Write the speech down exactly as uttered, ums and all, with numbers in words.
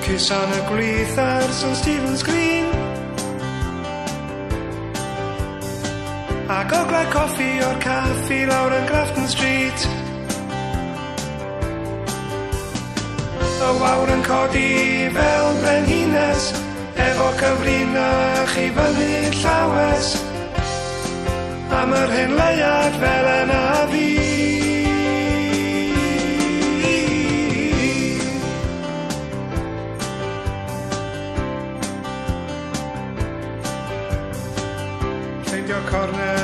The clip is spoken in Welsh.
Lwcus on y gwlyth ar St Stephen's Green. A gogledd coffi o'r caffi lawr yn Grafton Street. Y wawr yn codi fel brenhines, efo cyfrinach i fyny llawes, am yr hyn leiad fel yna fi. Ffeindio corner